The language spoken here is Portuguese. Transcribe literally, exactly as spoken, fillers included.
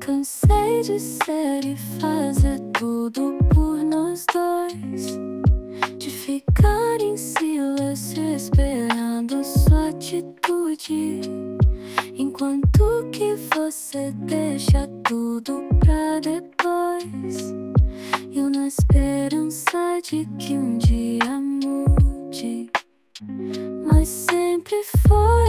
Cansei de ser e fazer tudo por nós dois, de ficar em silêncio esperando sua atitude, enquanto que você deixa tudo pra depois. Eu na esperança de que um dia mude, mas sempre foi